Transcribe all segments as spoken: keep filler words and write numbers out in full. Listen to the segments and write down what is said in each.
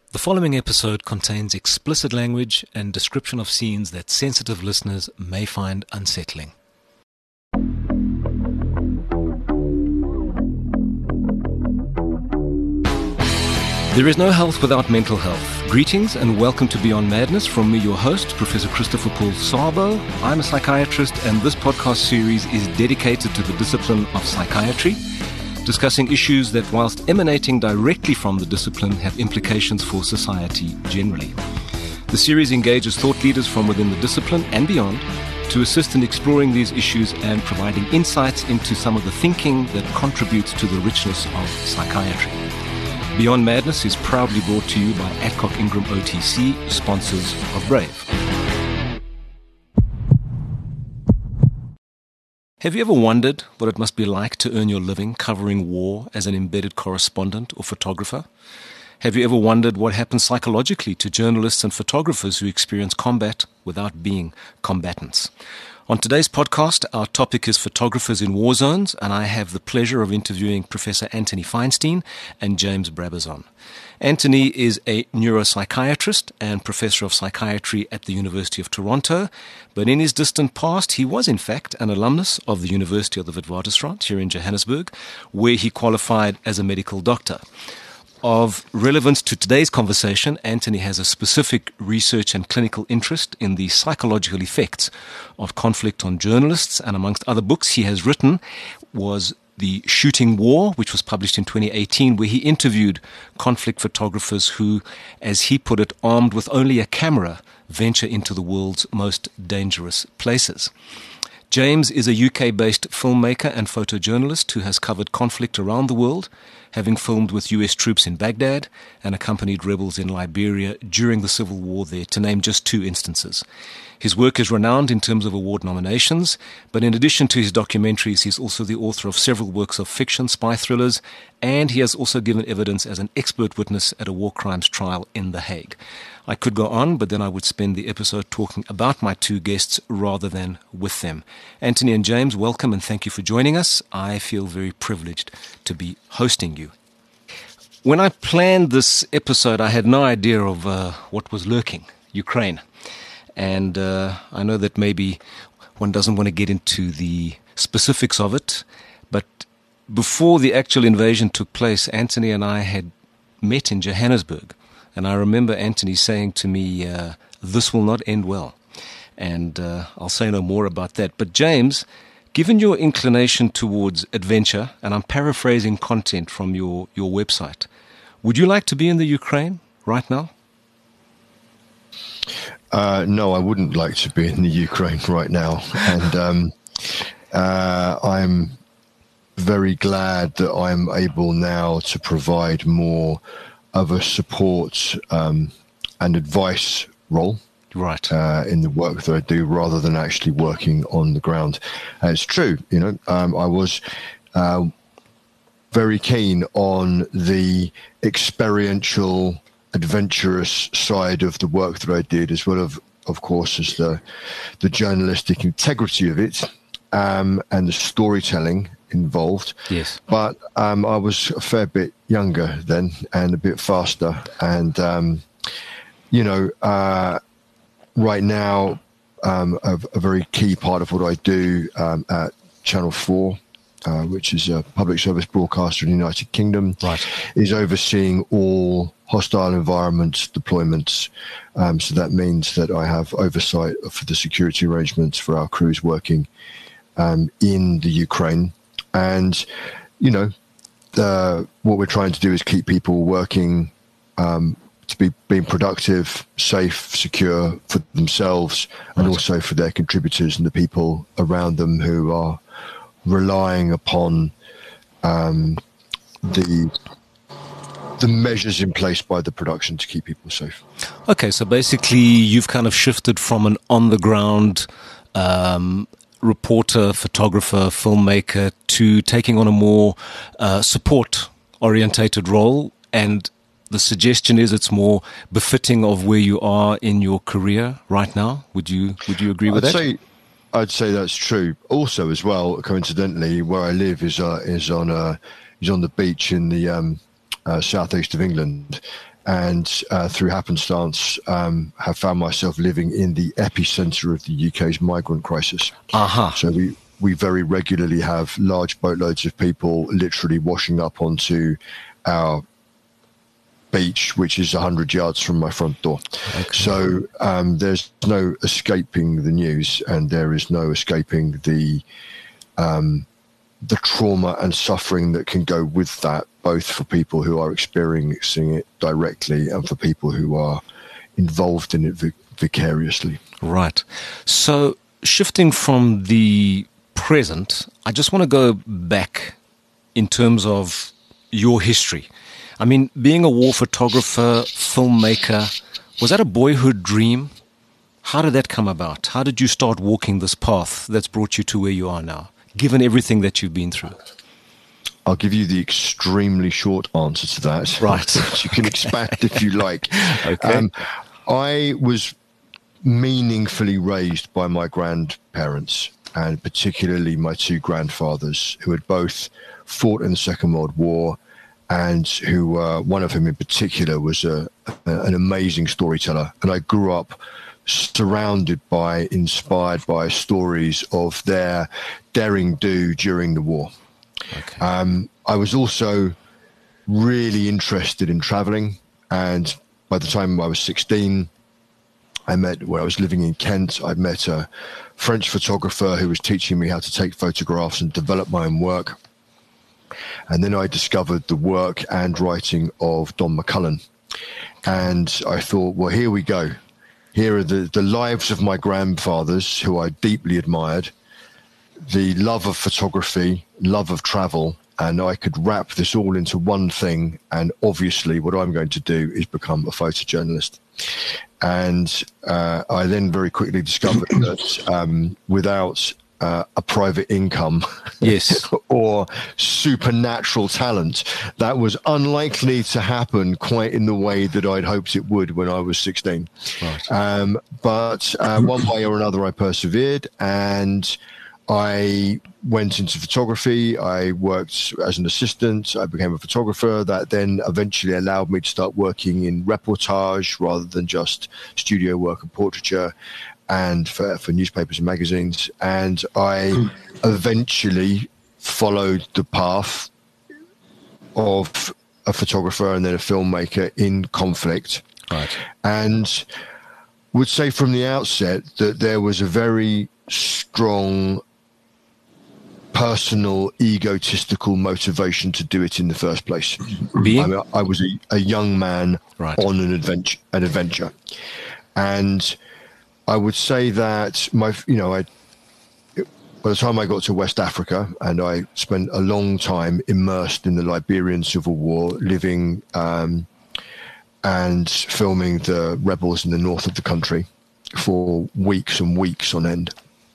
The following episode contains explicit language and description of scenes that sensitive listeners may find unsettling. There is no health without mental health. Greetings and welcome to Beyond Madness from me, your host, Professor Christopher Paul Sabo. I'm a psychiatrist and this podcast series is dedicated to the discipline of psychiatry, discussing issues that, whilst emanating directly from the discipline, have implications for society generally. The series engages thought leaders from within the discipline and beyond to assist in exploring these issues and providing insights into some of the thinking that contributes to the richness of psychiatry. Beyond Madness is proudly brought to you by Adcock Ingram O T C, sponsors of Brave. Have you ever wondered what it must be like to earn your living covering war as an embedded correspondent or photographer? Have you ever wondered what happens psychologically to journalists and photographers who experience combat without being combatants? On today's podcast, our topic is photographers in war zones, and I have the pleasure of interviewing Professor Anthony Feinstein and James Brabazon. Anthony is a neuropsychiatrist and professor of psychiatry at the University of Toronto, but in his distant past, he was in fact an alumnus of the University of the Witwatersrand here in Johannesburg, where he qualified as a medical doctor. Of relevance to today's conversation, Anthony has a specific research and clinical interest in the psychological effects of conflict on journalists, and amongst other books he has written was The Shooting War, which was published in twenty eighteen, where he interviewed conflict photographers who, as he put it, armed with only a camera, venture into the world's most dangerous places. James is a U K-based filmmaker and photojournalist who has covered conflict around the world, having filmed with U S troops in Baghdad and accompanied rebels in Liberia during the civil war there, to name just two instances. His work is renowned in terms of award nominations, but in addition to his documentaries, he's also the author of several works of fiction, spy thrillers, and he has also given evidence as an expert witness at a war crimes trial in The Hague. I could go on, but then I would spend the episode talking about my two guests rather than with them. Anthony and James, welcome and thank you for joining us. I feel very privileged to be hosting you. When I planned this episode, I had no idea of uh, what was lurking, Ukraine. And uh, I know that maybe one doesn't want to get into the specifics of it, but before the actual invasion took place, Anthony and I had met in Johannesburg. And I remember Anthony saying to me, uh, this will not end well. And uh, I'll say no more about that. But James, given your inclination towards adventure, and I'm paraphrasing content from your, your website, would you like to be in the Ukraine right now? Uh, no, I wouldn't like to be in the Ukraine right now. And um, uh, I'm very glad that I'm able now to provide more of a support um, and advice role, right, uh, in the work that I do, rather than actually working on the ground. And it's true, you know, um, I was uh, very keen on the experiential, adventurous side of the work that I did, as well as, of course, as the the journalistic integrity of it, um, and the storytelling involved. Yes. But um, I was a fair bit younger then and a bit faster. And, um, you know, uh, right now, um, a, a very key part of what I do um, at Channel four, uh, which is a public service broadcaster in the United Kingdom, right, is overseeing all hostile environment deployments. Um, so that means that I have oversight for the security arrangements for our crews working um, in the Ukraine. And, you know, uh, what we're trying to do is keep people working um, to be being productive, safe, secure for themselves, and right, also for their contributors and the people around them who are relying upon um, the the measures in place by the production to keep people safe. Okay, so basically you've kind of shifted from an on-the-ground um, reporter, photographer, filmmaker to taking on a more uh, support-orientated role, and the suggestion is it's more befitting of where you are in your career right now. Would you would you agree with I'd that? Say, I'd say that's true. Also, as well, coincidentally, where I live is uh, is on uh, is on the beach in the um, uh, southeast of England, and uh, through happenstance, um, have found myself living in the epicenter of the U K's migrant crisis. Aha. So we, we very regularly have large boatloads of people literally washing up onto our beach, which is one hundred yards from my front door. Okay. So um, there's no escaping the news, and there is no escaping the um, the trauma and suffering that can go with that, both for people who are experiencing it directly and for people who are involved in it vic- vicariously. Right. So shifting from the present, I just want to go back in terms of your history. I mean, being a war photographer, filmmaker, was that a boyhood dream? How did that come about? How did you start walking this path that's brought you to where you are now, given everything that you've been through? I'll give you the extremely short answer to that. Right. You can expand if you like. Okay. Um, I was meaningfully raised by my grandparents, and particularly my two grandfathers, who had both fought in the Second World War, and who, uh, one of whom in particular was a, a, an amazing storyteller. And I grew up surrounded by, inspired by stories of their daring do during the war. Okay. Um, I was also really interested in traveling, and by the time I was sixteen, I met, where I was living in Kent, I met a French photographer who was teaching me how to take photographs and develop my own work. And then I discovered the work and writing of Don McCullin. And I thought, well, here we go. Here are the, the lives of my grandfathers, who I deeply admired, the love of photography, love of travel, and I could wrap this all into one thing. And obviously what I'm going to do is become a photojournalist. And uh, I then very quickly discovered that um, without uh, a private income yes. or supernatural talent, that was unlikely to happen quite in the way that I'd hoped it would when I was sixteen. Right. Um, but uh, one way or another, I persevered, and I went into photography. I worked as an assistant. I became a photographer. That then eventually allowed me to start working in reportage rather than just studio work and portraiture, and for, for newspapers and magazines. And I eventually followed the path of a photographer and then a filmmaker in conflict. Right. And would say from the outset that there was a very strong personal, egotistical motivation to do it in the first place. Being? I, mean, I was a, a young man right. on an adventure, an adventure, and I would say that my, you know, I. By the time I got to West Africa, and I spent a long time immersed in the Liberian Civil War, living um, and filming the rebels in the north of the country for weeks and weeks on end.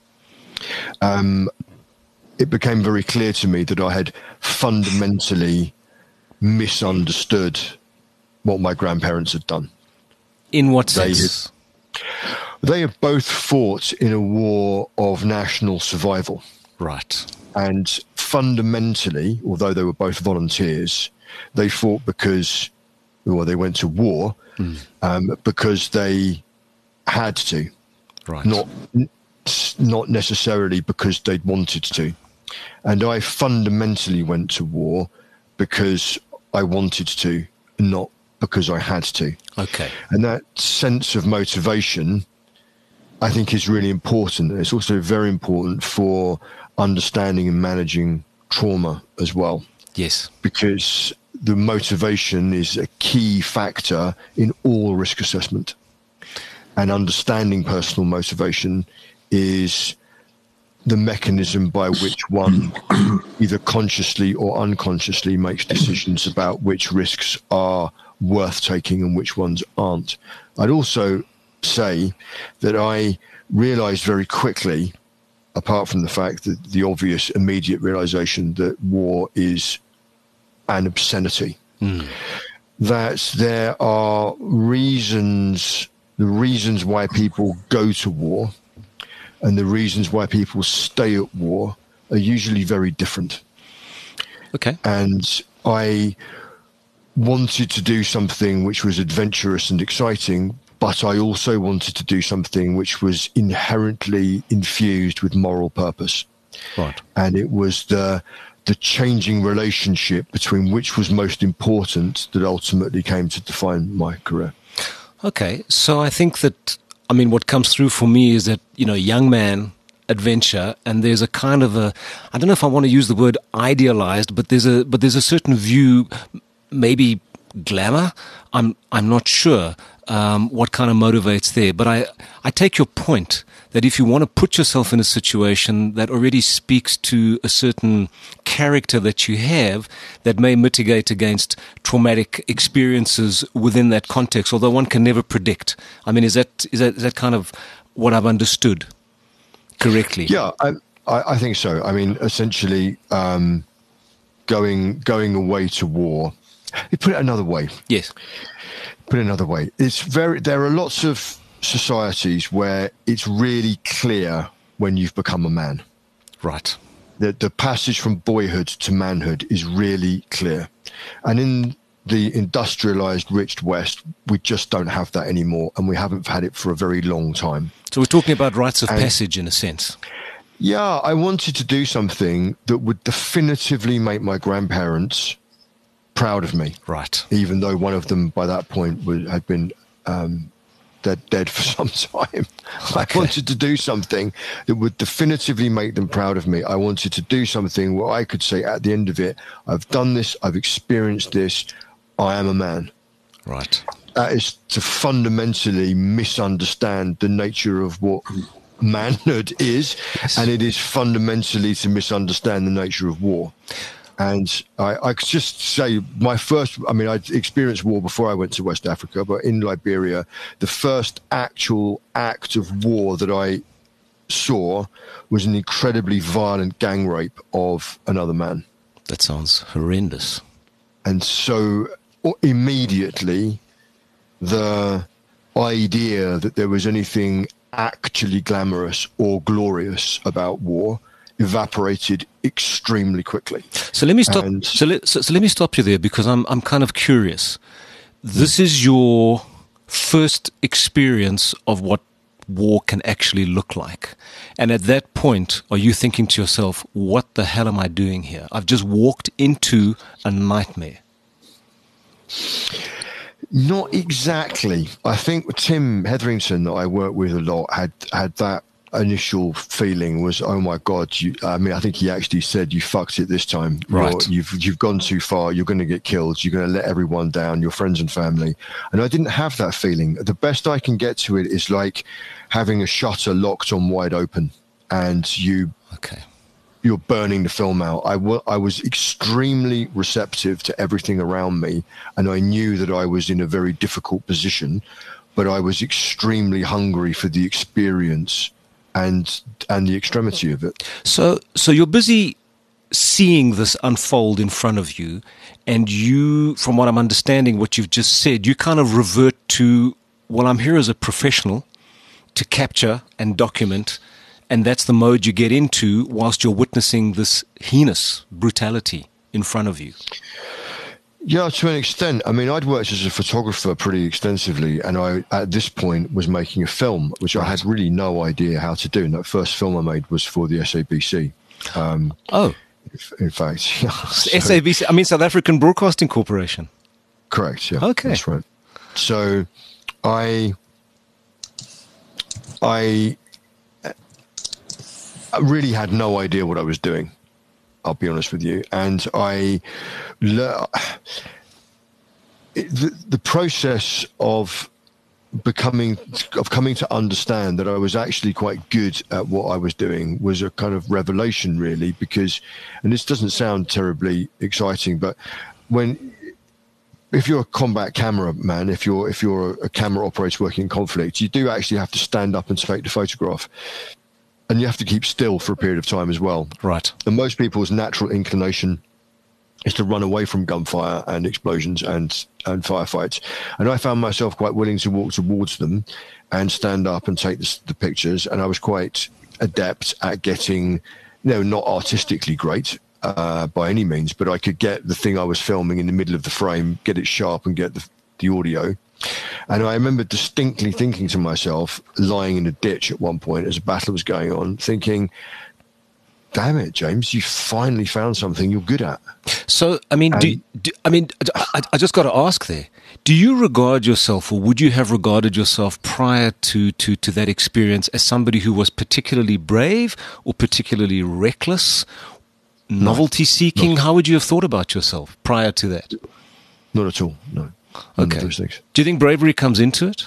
Um, it became very clear to me that I had fundamentally misunderstood what my grandparents had done. In what They sense? had, they had both fought in a war of national survival. Right. And fundamentally, although they were both volunteers, they fought because, well, they went to war mm. um, because they had to. Right. Not, not necessarily because they'd wanted to. And I fundamentally went to war because I wanted to, not because I had to. Okay. And that sense of motivation, I think, is really important. It's also very important for understanding and managing trauma as well. Yes. Because the motivation is a key factor in all risk assessment. And understanding personal motivation is the mechanism by which one either consciously or unconsciously makes decisions about which risks are worth taking and which ones aren't. I'd also say that I realized very quickly, apart from the fact that the obvious immediate realization that war is an obscenity, mm. that there are reasons, the reasons why people go to war and the reasons why people stay at war are usually very different. Okay. And I wanted to do something which was adventurous and exciting, but I also wanted to do something which was inherently infused with moral purpose. Right. And it was the the changing relationship between which was most important that ultimately came to define my career. Okay, so I think that, I mean, what comes through for me is that, you know, young man, adventure, and there's a kind of a, I don't know if I want to use the word idealized, but there's a, but there's a certain view, maybe glamour, I'm, I'm not sure um, what kind of motivates there, but I, I take your point that if you want to put yourself in a situation that already speaks to a certain character that you have that may mitigate against traumatic experiences within that context, although one can never predict. I mean, is that is that, is that kind of what I've understood correctly? Yeah, I, I think so. I mean, essentially, um, going going away to war. You put it another way. Yes. Put it another way. It's very. There are lots of societies where it's really clear when you've become a man. Right. The, the passage from boyhood to manhood is really clear. And in the industrialized, rich West, we just don't have that anymore, and we haven't had it for a very long time. So we're talking about rites of and, passage in a sense. Yeah, I wanted to do something that would definitively make my grandparents proud of me. Right. Even though one of them by that point was, had been um, dead, dead for some time. Okay. I wanted to do something that would definitively make them proud of me. I wanted to do something where I could say at the end of it, I've done this, I've experienced this, I am a man. Right. That is to fundamentally misunderstand the nature of what manhood is, yes. And it is fundamentally to misunderstand the nature of war. And I, I could just say my first, I mean, I experienced war before I went to West Africa, but in Liberia, the first actual act of war that I saw was an incredibly violent gang rape of another man. That sounds horrendous. And so immediately the idea that there was anything actually glamorous or glorious about war evaporated extremely quickly. So let me stop. And so, let, so, so let me stop you there, because I'm I'm kind of curious. This is your first experience of what war can actually look like, and at that point, are you thinking to yourself, "What the hell am I doing here? I've just walked into a nightmare." Not exactly. I think Tim Hetherington, that I work with a lot, had had that initial feeling was, oh my God, you, I mean, I think he actually said, you fucked it this time. Right. You're, you've, you've gone too far. You're going to get killed. You're going to let everyone down, your friends and family. And I didn't have that feeling. The best I can get to it is like having a shutter locked on wide open and you, okay. you're burning the film out. I, w- I was extremely receptive to everything around me. And I knew that I was in a very difficult position, but I was extremely hungry for the experience and and the extremity of it. So so you're busy seeing this unfold in front of you, and you, from what I'm understanding, what you've just said, you kind of revert to, well, I'm here as a professional to capture and document, and that's the mode you get into whilst you're witnessing this heinous brutality in front of you. Yeah, to an extent. I mean, I'd worked as a photographer pretty extensively, and I, at this point, was making a film, which right. I had really no idea how to do. And that first film I made was for the S A B C. Um, oh. In fact, yeah. So, S A B C, I mean South African Broadcasting Corporation. Correct, yeah. Okay. That's right. So I, I, I really had no idea what I was doing. I'll be honest with you. And I, le- the, the process of becoming, of coming to understand that I was actually quite good at what I was doing was a kind of revelation, really, because, and this doesn't sound terribly exciting, but when, if you're a combat cameraman, if you're, if you're a camera operator working in conflict, you do actually have to stand up and take the photograph. And you have to keep still for a period of time as well. Right. And most people's natural inclination is to run away from gunfire and explosions and, and firefights. And I found myself quite willing to walk towards them and stand up and take the, the pictures. And I was quite adept at getting, you know, not artistically great, uh, by any means, but I could get the thing I was filming in the middle of the frame, get it sharp and get the, the audio. And I remember distinctly thinking to myself, lying in a ditch at one point as a battle was going on, thinking, damn it, James, you finally found something you're good at. So, I mean, do, do, I mean, I, I just got to ask there, do you regard yourself, or would you have regarded yourself prior to, to, to that experience as somebody who was particularly brave or particularly reckless, novelty seeking? How would you have thought about yourself prior to that? Not at all, no. Okay. Do you think bravery comes into it?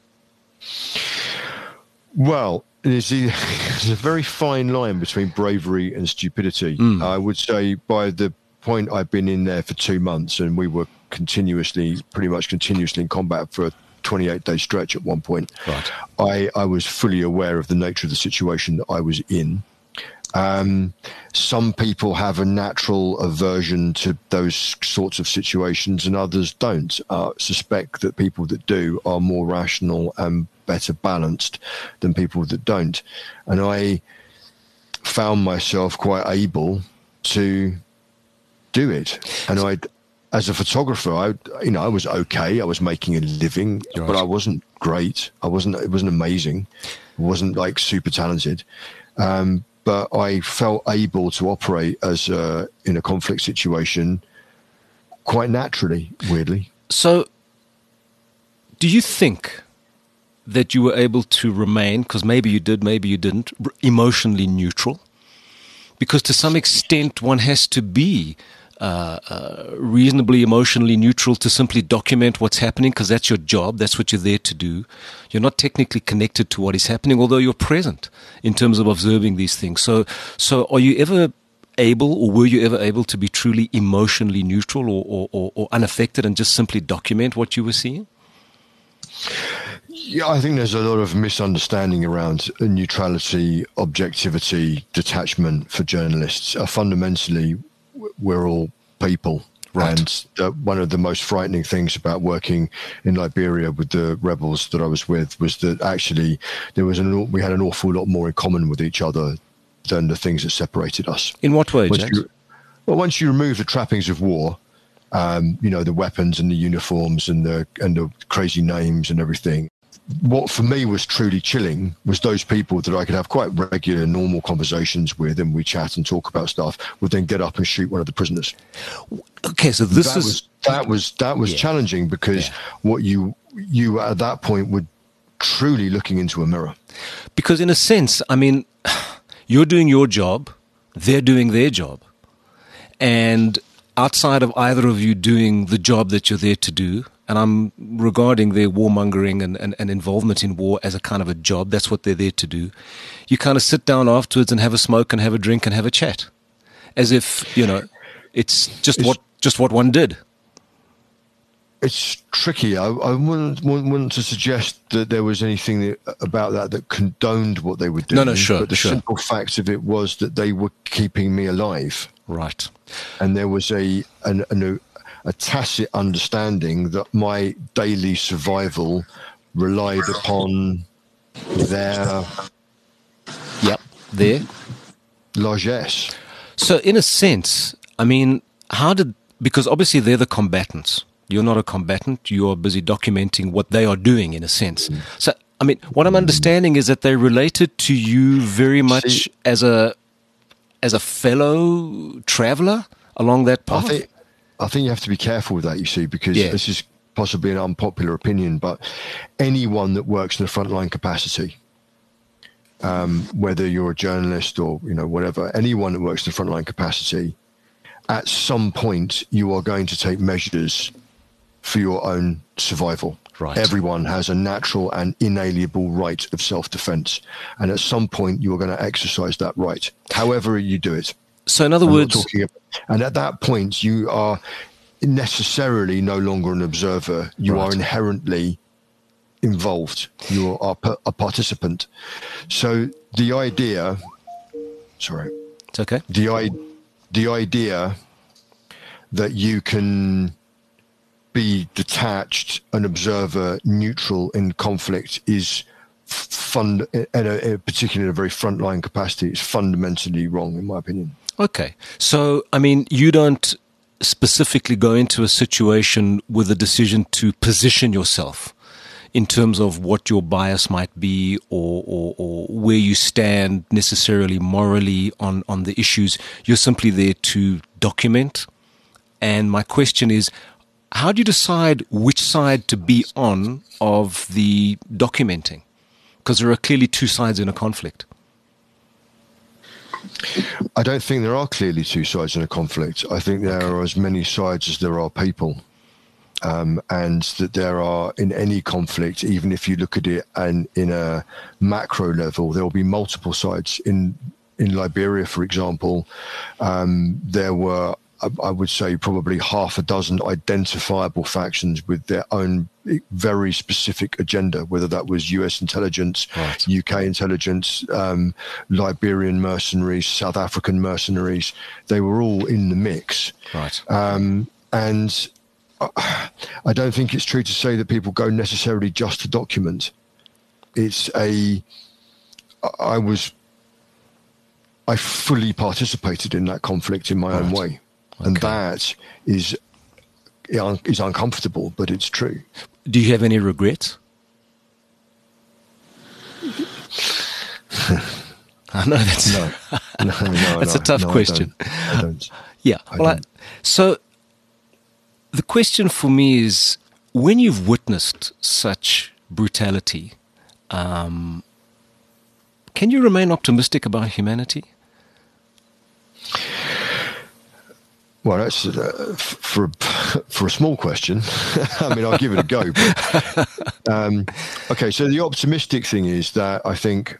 Well, there's a, there's a very fine line between bravery and stupidity. Mm. I would say by the point I've been in there for two months and we were continuously, pretty much continuously in combat for a twenty-eight day stretch at one point, right. I, I was fully aware of the nature of the situation that I was in. Um, some people have a natural aversion to those sorts of situations and others don't. Uh, suspect that people that do are more rational and better balanced than people that don't. And I found myself quite able to do it. And I, as a photographer, I, you know, I was okay. I was making a living, right. but I wasn't great. I wasn't, it wasn't amazing. I wasn't like super talented. Um, But I felt able to operate as a, in a conflict situation quite naturally, weirdly. So do you think that you were able to remain, because maybe you did, maybe you didn't, emotionally neutral? Because to some extent one has to be uh, uh, reasonably emotionally neutral to simply document what's happening, because that's your job, that's what you're there to do. You're not technically connected to what is happening, although you're present in terms of observing these things. So, so are you ever able, or were you ever able to be truly emotionally neutral or, or, or, or unaffected and just simply document what you were seeing? Yeah, I think there's a lot of misunderstanding around neutrality, objectivity, detachment for journalists. Uh, fundamentally, we're all people. Right. And uh, one of the most frightening things about working in Liberia with the rebels that I was with was that actually there was an, we had an awful lot more in common with each other than the things that separated us. In what way, once James? You, well, once you remove the trappings of war, um, you know, the weapons and the uniforms and the and the crazy names and everything, what for me was truly chilling was those people that I could have quite regular, normal conversations with, and we chat and talk about stuff, would then get up and shoot one of the prisoners. Okay, so this that is was, that was that was yeah. challenging because yeah. what you you at that point were truly looking into a mirror. Because in a sense, I mean, you're doing your job, they're doing their job, and outside of either of you doing the job that you're there to do, and I'm regarding their warmongering and, and, and involvement in war as a kind of a job. That's what they're there to do. You kind of sit down afterwards and have a smoke and have a drink and have a chat, as if, you know, it's just it's, what just what one did. It's tricky. I, I wouldn't, wouldn't want to suggest that there was anything that, about that that condoned what they were doing. No, no, sure. But the sure. simple fact of it was that they were keeping me alive. Right. And there was a an, an, a tacit understanding that my daily survival relied upon their yep their largesse. So in a sense, I mean, how did, because obviously they're the combatants. You're not a combatant. You're busy documenting what they are doing in a sense. Mm. So, I mean, what I'm understanding is that they related to you very much See, as a as a fellow traveler along that path. I think, I think you have to be careful with that, you see, because yeah. this is possibly an unpopular opinion, but anyone that works in a frontline capacity, um, whether you're a journalist or, you know, whatever, anyone that works in a frontline capacity, at some point you are going to take measures for your own survival. Right. Everyone has a natural and inalienable right of self-defense. And at some point you are going to exercise that right, however you do it. So in other I'm words, about, and at that point you are necessarily no longer an observer. You right. are inherently involved. You are a participant. So the idea, sorry, it's okay. The, the idea that you can be detached, an observer, neutral in conflict is fund, in a, in a particularly in a very frontline capacity, is fundamentally wrong, in my opinion. Okay. So, I mean, you don't specifically go into a situation with a decision to position yourself in terms of what your bias might be, or, or, or where you stand necessarily morally on, on the issues. You're simply there to document. And my question is, how do you decide which side to be on of the documenting? Because there are clearly two sides in a conflict. I don't think there are clearly two sides in a conflict. I think there are as many sides as there are people. Um, and that there are, in any conflict, even if you look at it and in a macro level, there will be multiple sides. In in Liberia, for example, um, there were, I would say, probably half a dozen identifiable factions with their own very specific agenda, whether that was U S intelligence, right. U K intelligence, um, Liberian mercenaries, South African mercenaries. They were all in the mix. Right. Um, and I don't think it's true to say that people go necessarily just to document. It's a, I was, I fully participated in that conflict in my right. own way. Okay. And that is, is uncomfortable, but it's true. Do you have any regrets? I know that's, no. No, no, that's no, a tough no, question. I don't. I don't. Yeah. I well, don't. I, so the question for me is, when you've witnessed such brutality, um, can you remain optimistic about humanity? Well, that's uh, for for a small question. I mean, I'll give it a go. But, um, okay, so the optimistic thing is that I think,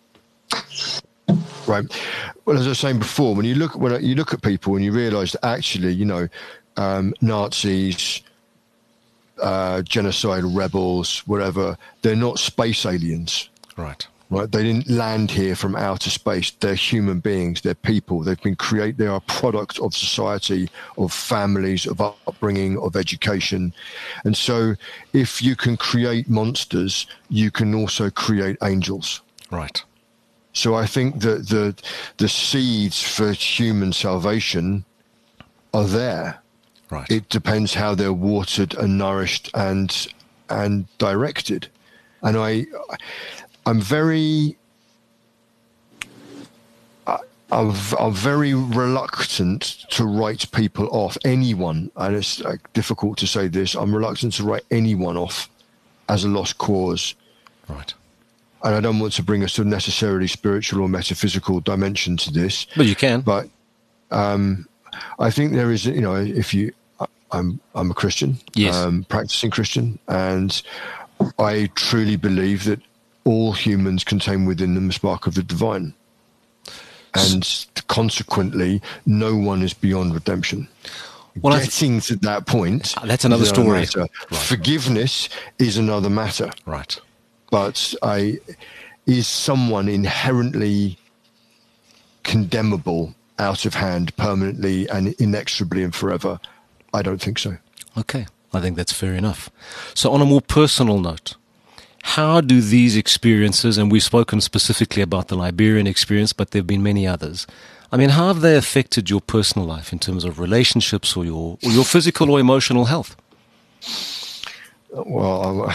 right. Well, as I was saying before, when you look when you look at people and you realise that actually, you know, um, Nazis, uh, genocidal rebels, whatever, they're not space aliens, right? Right, they didn't land here from outer space. They're human beings. They're people. They've been created. They are a product of society, of families, of upbringing, of education. And so, if you can create monsters, you can also create angels. Right. So I think that the the seeds for human salvation are there. Right. It depends how they're watered and nourished and and directed. And I. I'm very, I, I'm, I'm very reluctant to write people off, anyone, and it's like, difficult to say this, I'm reluctant to write anyone off as a lost cause. Right. And I don't want to bring a sort of necessarily spiritual or metaphysical dimension to this. But you can. But um, I think there is, you know, if you, I'm, I'm a Christian, yes. um, practicing Christian, and I truly believe that all humans contain within them a spark of the divine. And consequently, no one is beyond redemption. Well, Getting to that point... That's another story. Right. Forgiveness is another matter. Right. But I, is someone inherently condemnable out of hand permanently and inexorably and forever? I don't think so. Okay. I think that's fair enough. So on a more personal note, how do these experiences, and we've spoken specifically about the Liberian experience, but there have been many others. I mean, how have they affected your personal life in terms of relationships or your or your physical or emotional health? Well,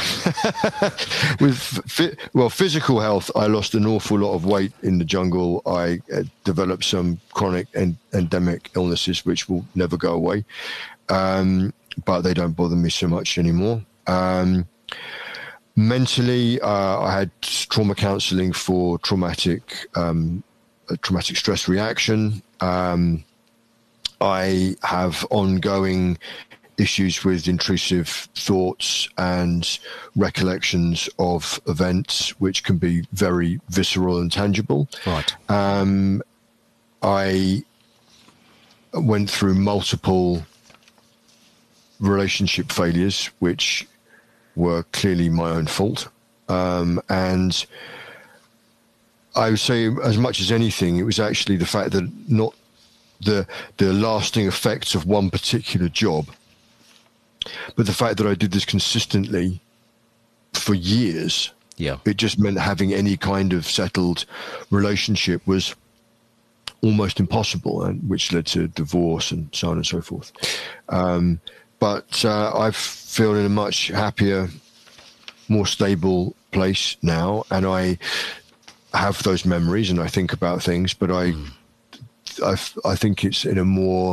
with well, physical health, I lost an awful lot of weight in the jungle. I uh, developed some chronic and endemic illnesses, which will never go away, um, but they don't bother me so much anymore. Um, Mentally, uh, I had trauma counselling for traumatic, um, traumatic stress reaction. Um, I have ongoing issues with intrusive thoughts and recollections of events, which can be very visceral and tangible. Right. Um, I went through multiple relationship failures, which were clearly my own fault. Um, and I would say, as much as anything, it was actually the fact that not the the lasting effects of one particular job, but the fact that I did this consistently for years. Yeah. It just meant having any kind of settled relationship was almost impossible, and which led to divorce and so on and so forth. Um, but uh, I feel in a much happier, more stable place now, and I have those memories and I think about things, but I, mm. I, I think it's in a more,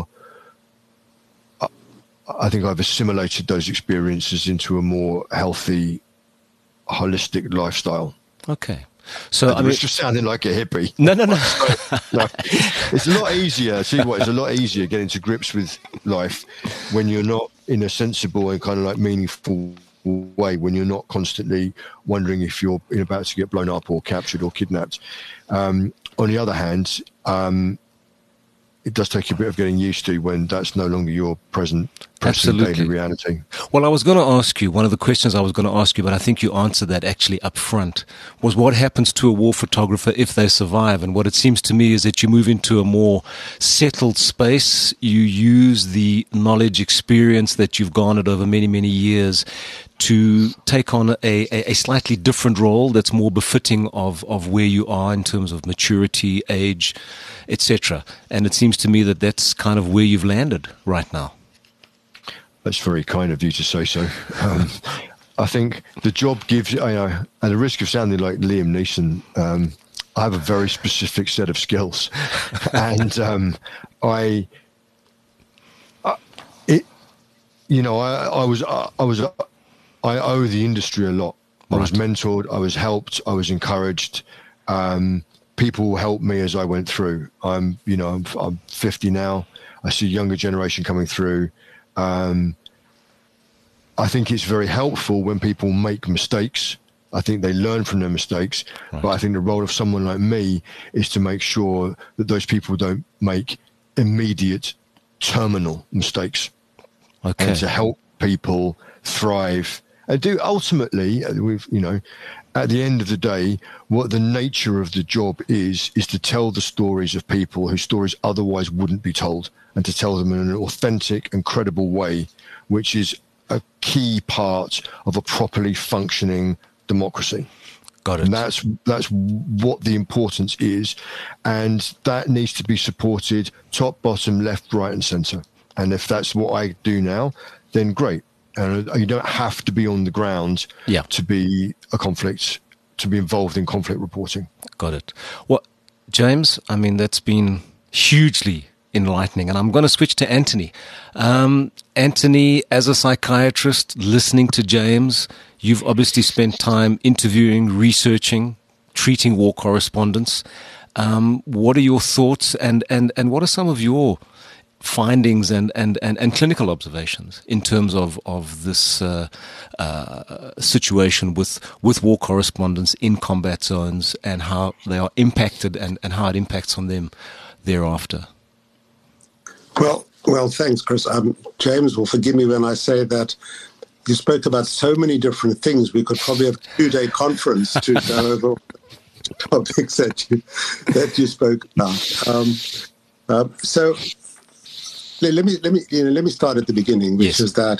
I, I think I've assimilated those experiences into a more healthy, holistic lifestyle. Okay. So I mean, it's just sounding like a hippie. No, no, no. no. It's a lot easier. See what? It's a lot easier getting to grips with life when you're not in a sensible and kind of like meaningful way. When you're not constantly wondering if you're about to get blown up or captured or kidnapped. Um, on the other hand, um, it does take a bit of getting used to when that's no longer your present, present daily reality. Well, I was going to ask you, one of the questions I was going to ask you, but I think you answered that actually up front, was what happens to a war photographer if they survive? And what it seems to me is that you move into a more settled space. You use the knowledge, experience that you've garnered over many, many years to take on a, a, a slightly different role that's more befitting of, of where you are in terms of maturity, age, et cetera. And it seems to me that that's kind of where you've landed right now. That's very kind of you to say so. Um, I think the job gives, you know, at the risk of sounding like Liam Neeson, um, I have a very specific set of skills. and um, I, I, it, you know, I, I was, I, I was, I owe the industry a lot. I right. was mentored, I was helped, I was encouraged. Um, people helped me as I went through. I'm, you know, I'm, I'm fifty now. I see a younger generation coming through. Um, I think it's very helpful when people make mistakes. I think they learn from their mistakes. Right. But I think the role of someone like me is to make sure that those people don't make immediate terminal mistakes. Okay. And to help people thrive. And do ultimately, we've, you know, at the end of the day, what the nature of the job is, is to tell the stories of people whose stories otherwise wouldn't be told, and to tell them in an authentic and credible way, which is a key part of a properly functioning democracy. Got it. And that's, that's what the importance is. And that needs to be supported top, bottom, left, right, and center. And if that's what I do now, then great. And you don't have to be on the ground yeah. to be a conflict, to be involved in conflict reporting. Got it. Well, James, I mean, that's been hugely enlightening. And I'm going to switch to Anthony. Um, Anthony, as a psychiatrist, listening to James, you've obviously spent time interviewing, researching, treating war correspondents. Um, what are your thoughts and, and, and what are some of your findings and, and, and, and clinical observations in terms of, of this uh, uh, situation with, with war correspondents in combat zones and how they are impacted and, and how it impacts on them thereafter? Well, well, thanks, Chris. Um, James will forgive me when I say that you spoke about so many different things. We could probably have a two-day conference to go over topics that you, that you spoke about. Um, uh, so... Let me let me you know, let me start at the beginning, which yes. is that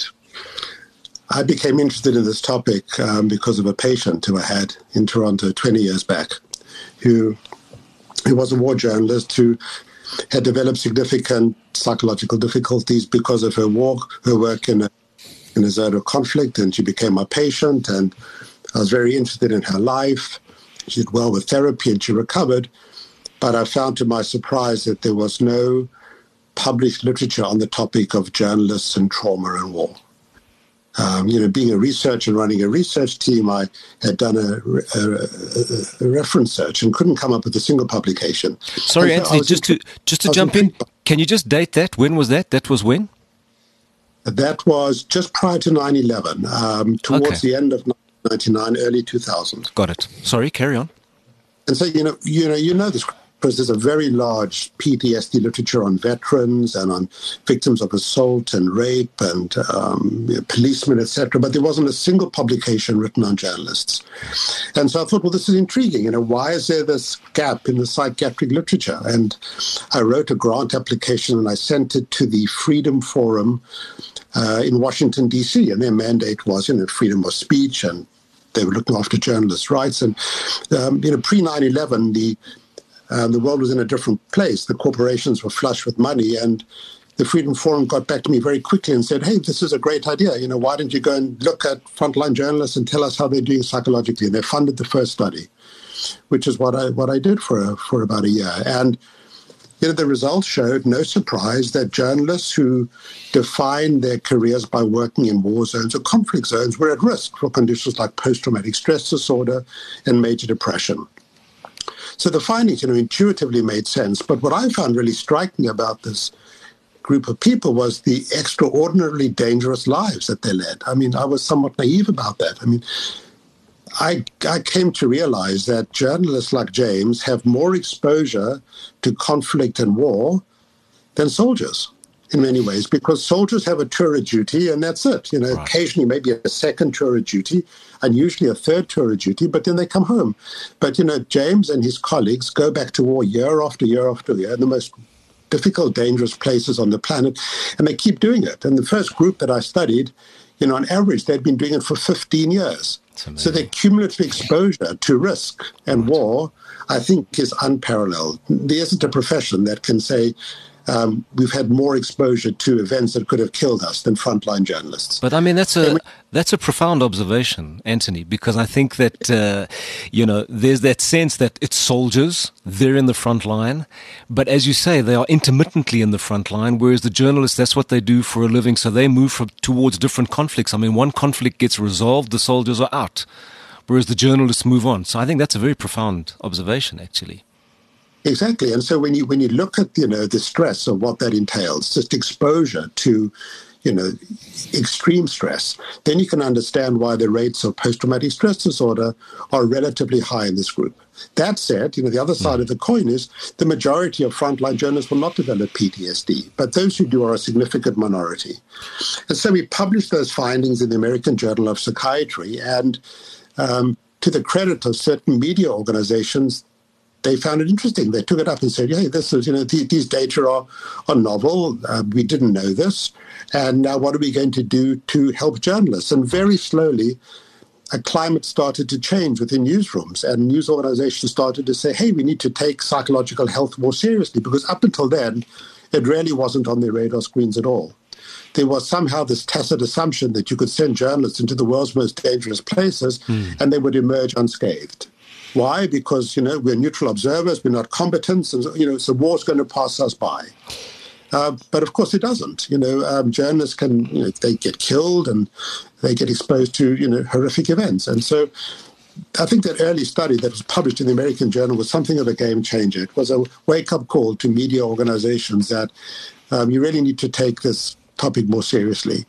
I became interested in this topic um, because of a patient who I had in Toronto twenty years back, who who was a war journalist who had developed significant psychological difficulties because of her war her work in a in a zone of conflict, and she became my patient, and I was very interested in her life. She did well with therapy, and she recovered, but I found to my surprise that there was no published literature on the topic of journalists and trauma and war. Um, you know, being a researcher and running a research team, I had done a, a, a reference search and couldn't come up with a single publication. Sorry, so Anthony, just to just to jump in, can you just date that? When was that? That was when? That was just prior to nine eleven, um, towards okay. the end of nineteen ninety-nine, early two thousand. Got it. Sorry, carry on. And so, you know, you know, you know this. Because there's a very large P T S D literature on veterans and on victims of assault and rape and um, you know, policemen, et cetera. But there wasn't a single publication written on journalists. And so I thought, well, this is intriguing. You know, why is there this gap in the psychiatric literature? And I wrote a grant application and I sent it to the Freedom Forum uh, in Washington, D C. And their mandate was, you know, freedom of speech, and they were looking after journalists' rights. And, um, you know, pre nine eleven, the Um, the world was in a different place. The corporations were flush with money, and the Freedom Forum got back to me very quickly and said, hey, this is a great idea. You know, why don't you go and look at frontline journalists and tell us how they're doing psychologically? And they funded the first study, which is what I what I did for for about a year. And you know, the results showed, no surprise, that journalists who define their careers by working in war zones or conflict zones were at risk for conditions like post-traumatic stress disorder and major depression. So the findings, you know, intuitively made sense. But what I found really striking about this group of people was the extraordinarily dangerous lives that they led. I mean, I was somewhat naive about that. I mean, I, I came to realize that journalists like James have more exposure to conflict and war than soldiers in many ways, because soldiers have a tour of duty and that's it. You know, right. Occasionally maybe a second tour of duty and usually a third tour of duty, but then they come home. But, you know, James and his colleagues go back to war year after year after year in the most difficult, dangerous places on the planet, and they keep doing it. And the first group that I studied, you know, on average, they'd been doing it for fifteen years. So their cumulative exposure to risk and right. war, I think, is unparalleled. There isn't a profession that can say um, we've had more exposure to events that could have killed us than frontline journalists. But I mean, that's a that's a profound observation, Anthony, because I think that uh, you know, there's that sense that it's soldiers, they're in the front line, but as you say, they are intermittently in the front line, whereas the journalists, that's what they do for a living, so they move from, towards different conflicts. I mean, one conflict gets resolved, the soldiers are out, whereas the journalists move on. So I think that's a very profound observation, actually. Exactly. And so when you when you look at, you know, the stress of what that entails, just exposure to, you know, extreme stress, then you can understand why the rates of post-traumatic stress disorder are relatively high in this group. That said, you know, the other side of the coin is the majority of frontline journalists will not develop P T S D, but those who do are a significant minority. And so we published those findings in the American Journal of Psychiatry, and um, to the credit of certain media organizations, they found it interesting. They took it up and said, hey, this is, you know, th- these data are, are novel. Uh, we didn't know this. And now what are we going to do to help journalists? And very slowly, a climate started to change within newsrooms, and news organizations started to say, hey, we need to take psychological health more seriously, because up until then, it really wasn't on their radar screens at all. There was somehow this tacit assumption that you could send journalists into the world's most dangerous places mm. and they would emerge unscathed. Why? Because, you know, we're neutral observers, we're not combatants, and, you know, so war's going to pass us by. Uh, but, of course, it doesn't. You know, um, journalists can, you know, they get killed and they get exposed to, you know, horrific events. And so I think that early study that was published in the American Journal was something of a game changer. It was a wake-up call to media organizations that um, you really need to take this topic more seriously.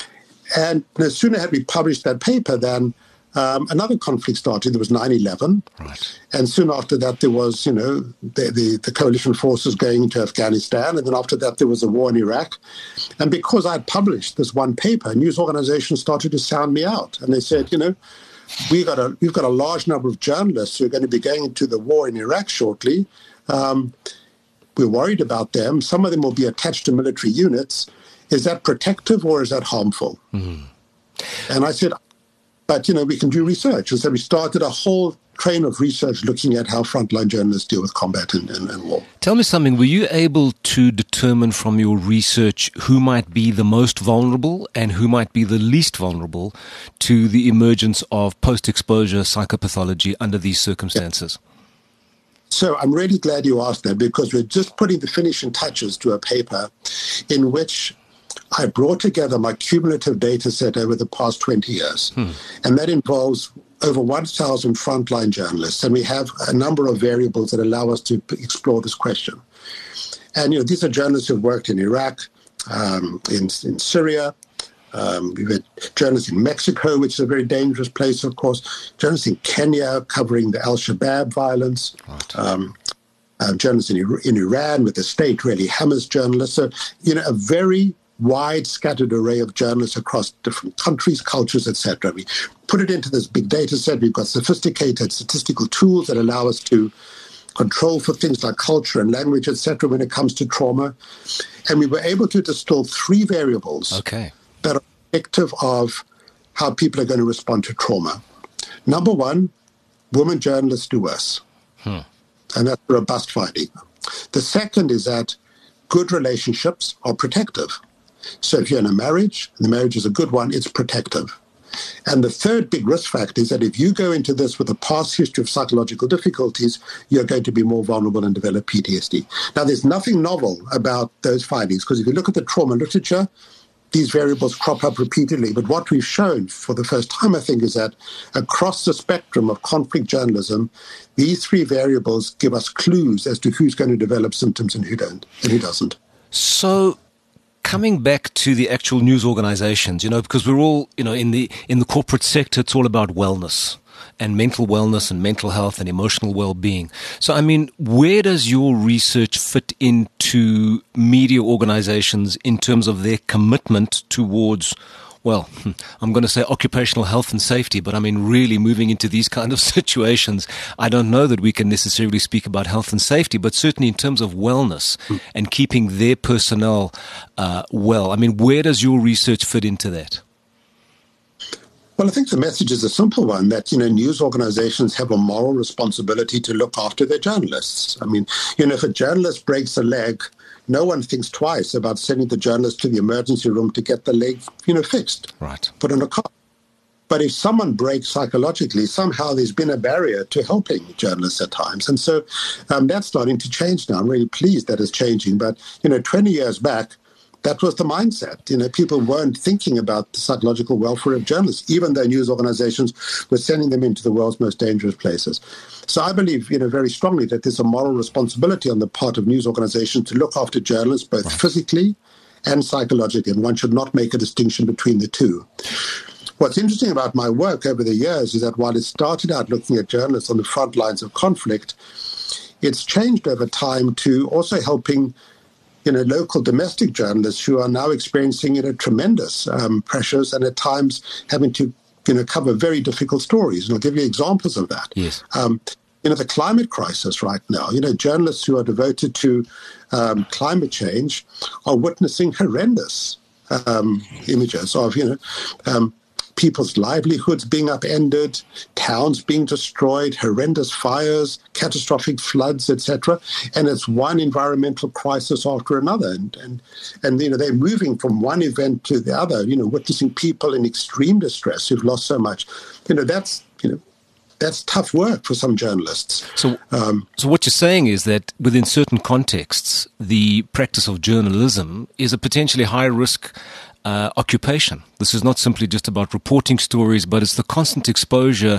And no sooner had we published that paper than Um, another conflict started. There was nine eleven. Right. And soon after that, there was, you know, the, the, the coalition forces going into Afghanistan. And then after that, there was a war in Iraq. And because I'd published this one paper, news organizations started to sound me out. And they said, you know, we got a, we've got a large number of journalists who are going to be going into the war in Iraq shortly. Um, we're worried about them. Some of them will be attached to military units. Is that protective or is that harmful? Mm-hmm. And I said, but, you know, we can do research. And so we started a whole train of research looking at how frontline journalists deal with combat and, and, and war. Tell me something. Were you able to determine from your research who might be the most vulnerable and who might be the least vulnerable to the emergence of post-exposure psychopathology under these circumstances? Yeah. So I'm really glad you asked that, because we're just putting the finishing touches to a paper in which I brought together my cumulative data set over the past twenty years, hmm. and that involves over one thousand frontline journalists, and we have a number of variables that allow us to explore this question. And, you know, these are journalists who've worked in Iraq, um, in, in Syria. Um, we've had journalists in Mexico, which is a very dangerous place, of course. Journalists in Kenya covering the Al-Shabaab violence. Right. Um, uh, journalists in, in Iran, with the state really hammers journalists. So, you know, a very wide scattered array of journalists across different countries, cultures, et cetera. We put it into this big data set. We've got sophisticated statistical tools that allow us to control for things like culture and language, et cetera, when it comes to trauma. And we were able to distill three variables okay. that are predictive of how people are going to respond to trauma. Number one, women journalists do worse. Hmm. And that's a robust finding. The second is that good relationships are protective. So if you're in a marriage, and the marriage is a good one, it's protective. And the third big risk factor is that if you go into this with a past history of psychological difficulties, you're going to be more vulnerable and develop P T S D. Now, there's nothing novel about those findings, because if you look at the trauma literature, these variables crop up repeatedly. But what we've shown for the first time, I think, is that across the spectrum of conflict journalism, these three variables give us clues as to who's going to develop symptoms and who don't, and who doesn't. So, coming back to the actual news organizations, you know, because we're all, you know, in the in the corporate sector, it's all about wellness and mental wellness and mental health and emotional well-being. So, I mean, where does your research fit into media organizations in terms of their commitment towards, well, I'm going to say occupational health and safety, but I mean, really moving into these kind of situations, I don't know that we can necessarily speak about health and safety, but certainly in terms of wellness mm. and keeping their personnel uh, well. I mean, where does your research fit into that? Well, I think the message is a simple one, that, you know, news organizations have a moral responsibility to look after their journalists. I mean, you know, if a journalist breaks a leg, no one thinks twice about sending the journalist to the emergency room to get the leg, you know, fixed, right, put on a cot. But if someone breaks psychologically, somehow there's been a barrier to helping journalists at times. And so um, that's starting to change now. I'm really pleased that it's changing. But, you know, twenty years back, that was the mindset. You know, people weren't thinking about the psychological welfare of journalists, even though news organizations were sending them into the world's most dangerous places. So I believe, you know, very strongly that there's a moral responsibility on the part of news organizations to look after journalists, both right. physically and psychologically, and one should not make a distinction between the two. What's interesting about my work over the years is that while it started out looking at journalists on the front lines of conflict, it's changed over time to also helping, you know, local domestic journalists who are now experiencing, you know, tremendous um, pressures and at times having to, you know, cover very difficult stories. And I'll give you examples of that. Yes. Um, you know, the climate crisis right now, you know, journalists who are devoted to um, climate change are witnessing horrendous um, images of, you know, um, people's livelihoods being upended, towns being destroyed, horrendous fires, catastrophic floods, et cetera. And it's one environmental crisis after another. And, and, and, you know, they're moving from one event to the other, you know, witnessing people in extreme distress who've lost so much. You know, that's, you know, that's tough work for some journalists. So, um, so what you're saying is that within certain contexts, the practice of journalism is a potentially high-risk Uh, occupation. This is not simply just about reporting stories, but it's the constant exposure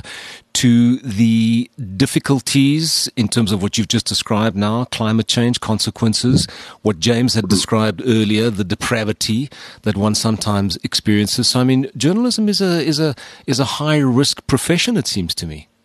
to the difficulties in terms of what you've just described now, climate change consequences, what James had described earlier, the depravity that one sometimes experiences. So, I mean, journalism is a is a is a high risk profession, it seems to me.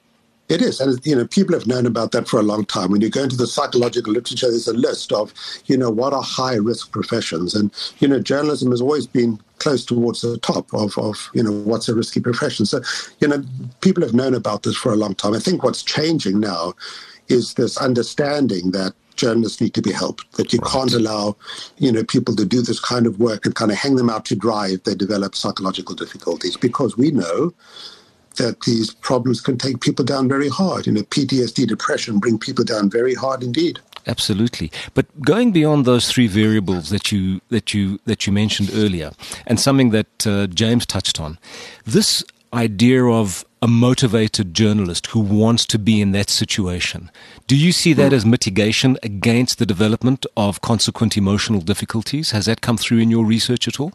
It is. And, you know, people have known about that for a long time. When you go into the psychological literature, there's a list of, you know, what are high-risk professions. And, you know, journalism has always been close towards the top of, of, you know, what's a risky profession. So, you know, people have known about this for a long time. I think what's changing now is this understanding that journalists need to be helped, that you right. can't allow, you know, people to do this kind of work and kind of hang them out to dry if they develop psychological difficulties, because we know that these problems can take people down very hard. You know, P T S D, depression bring people down very hard indeed. Absolutely. But going beyond those three variables that you that you that you mentioned earlier, and something that uh, James touched on, this idea of a motivated journalist who wants to be in that situation, do you see that mm. as mitigation against the development of consequent emotional difficulties? Has that come through in your research at all?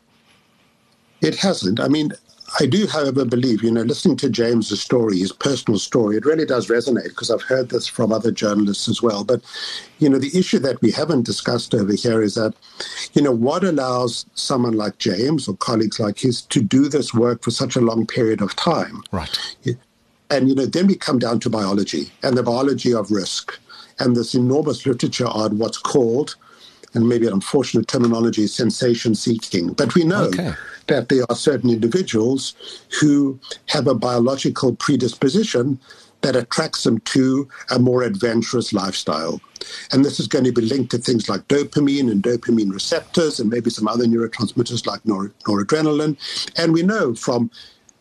It hasn't. I mean, I do, however, believe, you know, listening to James's story, his personal story, it really does resonate, because I've heard this from other journalists as well. But, you know, the issue that we haven't discussed over here is that, you know, what allows someone like James or colleagues like his to do this work for such a long period of time? Right. And, you know, then we come down to biology and the biology of risk and this enormous literature on what's called, and maybe an unfortunate terminology, sensation seeking. But we know okay. that there are certain individuals who have a biological predisposition that attracts them to a more adventurous lifestyle. And this is going to be linked to things like dopamine and dopamine receptors and maybe some other neurotransmitters like nor- noradrenaline. And we know from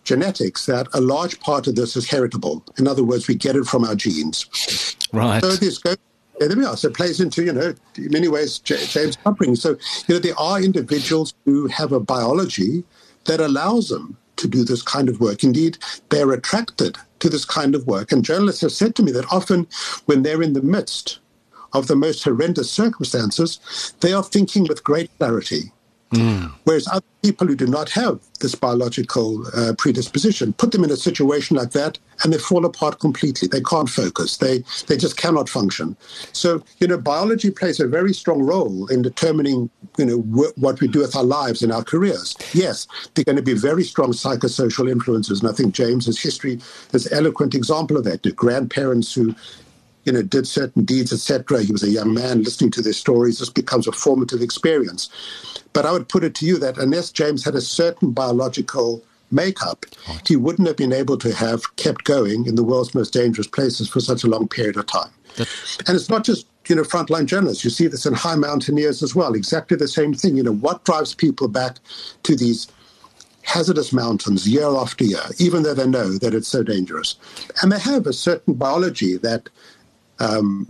genetics that a large part of this is heritable. In other words, we get it from our genes. Right. So this goes, yeah, there we are. So it plays into, you know, in many ways, James' upbringing. So, you know, there are individuals who have a biology that allows them to do this kind of work. Indeed, they're attracted to this kind of work. And journalists have said to me that often when they're in the midst of the most horrendous circumstances, they are thinking with great clarity. Mm. Whereas other people who do not have this biological uh, predisposition, put them in a situation like that and they fall apart completely. They can't focus. They they just cannot function. So, you know, biology plays a very strong role in determining, you know, wh- what we do with our lives and our careers. Yes, they're going to be very strong psychosocial influences. And I think James's history is an eloquent example of that. The grandparents who, you know, did certain deeds, et cetera. He was a young man listening to their stories. This becomes a formative experience. But I would put it to you that unless James had a certain biological makeup, right, he wouldn't have been able to have kept going in the world's most dangerous places for such a long period of time. That... And it's not just, you know, frontline journalists. You see this in high mountaineers as well. Exactly the same thing. You know, what drives people back to these hazardous mountains year after year, even though they know that it's so dangerous? And they have a certain biology that um,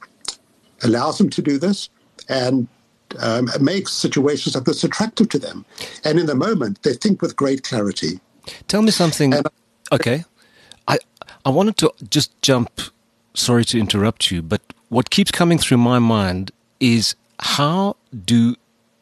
allows them to do this, and Um, it makes situations like this attractive to them. And in the moment, they think with great clarity. Tell me something. And, okay. I I wanted to just jump, sorry to interrupt you, but what keeps coming through my mind is how do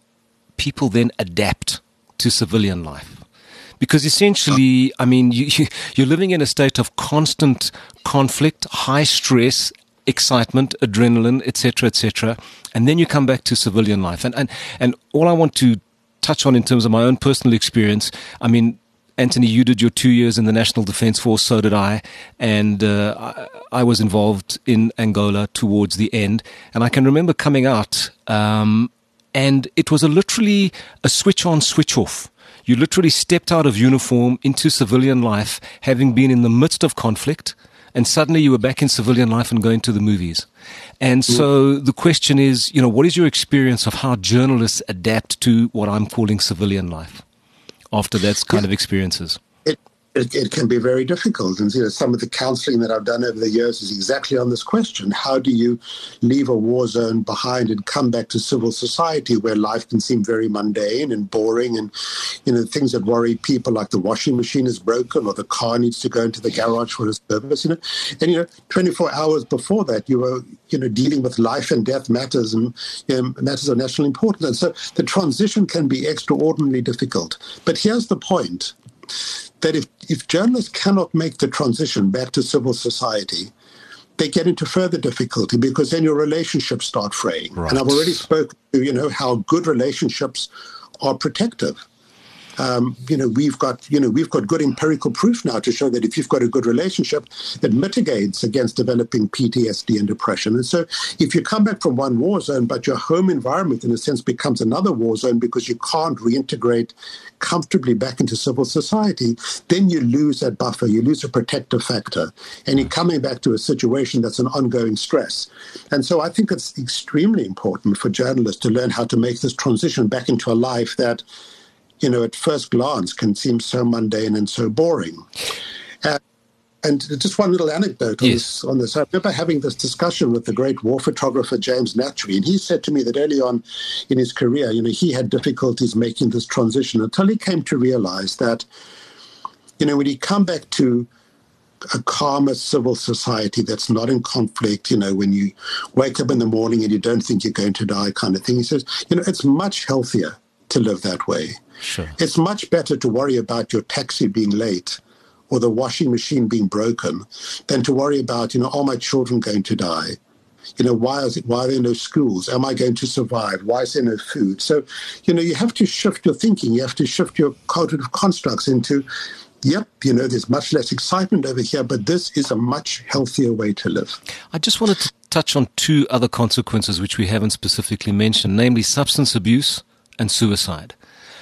people then adapt to civilian life? Because essentially, I mean, you, you, you're living in a state of constant conflict, high stress, excitement, adrenaline, et cetera, et cetera, and then you come back to civilian life. And, and and all I want to touch on in terms of my own personal experience, I mean, Anthony, you did your two years in the National Defence Force, so did I, and uh, I, I was involved in Angola towards the end, and I can remember coming out, um, and it was a literally a switch on, switch off. You literally stepped out of uniform into civilian life, having been in the midst of conflict, and suddenly you were back in civilian life and going to the movies. And so the question is, you know, what is your experience of how journalists adapt to what I'm calling civilian life after that kind yeah. of experiences? It, it it can be very difficult. And, you know, some of the counseling that I've done over the years is exactly on this question. How do you leave a war zone behind and come back to civil society where life can seem very mundane and boring, and, you know, things that worry people like the washing machine is broken or the car needs to go into the garage for a service, you know. And, you know, twenty-four hours before that, you were, you know, dealing with life and death matters and, you know, matters of national importance. And so the transition can be extraordinarily difficult. But here's the point, that if, if journalists cannot make the transition back to civil society, they get into further difficulty, because then your relationships start fraying. Right. And I've already spoken to, you know, how good relationships are protective. Um, you know, we've got, you know, we've got good empirical proof now to show that if you've got a good relationship, it mitigates against developing P T S D and depression. And so if you come back from one war zone, but your home environment, in a sense, becomes another war zone because you can't reintegrate comfortably back into civil society, then you lose that buffer, you lose a protective factor, and you're coming back to a situation that's an ongoing stress. And so I think it's extremely important for journalists to learn how to make this transition back into a life that, you know, at first glance can seem so mundane and so boring. Uh, and just one little anecdote on, yes. this, on this. I remember having this discussion with the great war photographer James Natry, and he said to me that early on in his career, you know, he had difficulties making this transition until he came to realize that, you know, when you come back to a calmer civil society that's not in conflict, you know, when you wake up in the morning and you don't think you're going to die kind of thing, he says, you know, it's much healthier to live that way. Sure. It's much better to worry about your taxi being late or the washing machine being broken than to worry about, you know, are my children going to die? You know, why is it, why are there no schools? Am I going to survive? Why is there no food? So, you know, you have to shift your thinking. You have to shift your cognitive constructs into, yep, you know, there's much less excitement over here, but this is a much healthier way to live. I just wanted to touch on two other consequences which we haven't specifically mentioned, namely substance abuse and suicide.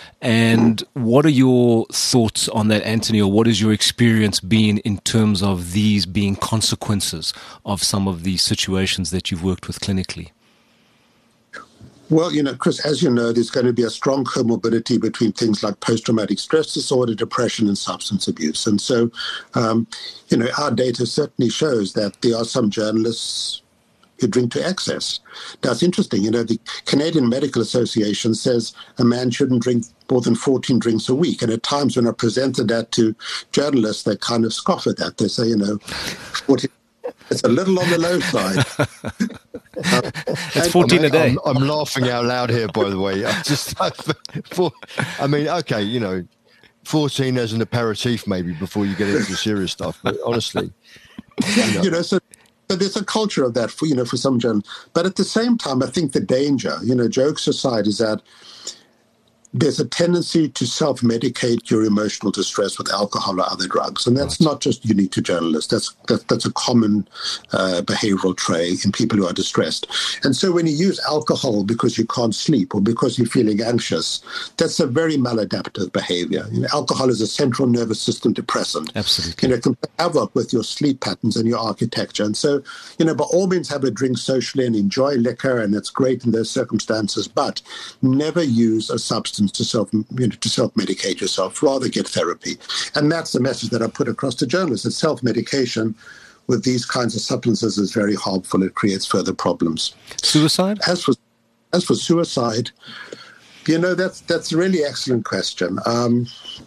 And what are your thoughts on that, Anthony, or what has your experience been in terms of these being consequences of some of these situations that you've worked with clinically? Well, you know, Chris, as you know, there's going to be a strong comorbidity between things like post-traumatic stress disorder, depression, and substance abuse. And so, um, you know, our data certainly shows that there are some journalists who drink to excess. Now, it's interesting, you know, the Canadian Medical Association says a man shouldn't drink more than fourteen drinks a week. And at times when I presented that to journalists, they kind of scoff at that. They say, you know, fourteen, it's a little on the low side. Um, it's fourteen a day. I'm, I'm laughing out loud here, by the way. I just, for, I mean, okay, you know, fourteen as an aperitif maybe before you get into the serious stuff. But honestly, you know, you know so, so there's a culture of that for you know for some journalists. But at the same time, I think the danger, you know, jokes aside, is that there's a tendency to self-medicate your emotional distress with alcohol or other drugs. And that's right. Not just unique to journalists. That's that, that's a common uh, behavioral trait in people who are distressed. And so when you use alcohol because you can't sleep or because you're feeling anxious, that's a very maladaptive behavior. You know, alcohol is a central nervous system depressant. Absolutely. You know, it can play havoc with your sleep patterns and your architecture. And so, you know, by all means have a drink socially and enjoy liquor, and it's great in those circumstances, but never use a substance to self, you know, to self-medicate yourself. Rather get therapy. And that's the message that I put across to journalists, that self-medication with these kinds of substances is very harmful. It creates further problems. Suicide? As for, as for suicide, you know, that's, that's a really excellent question. Um,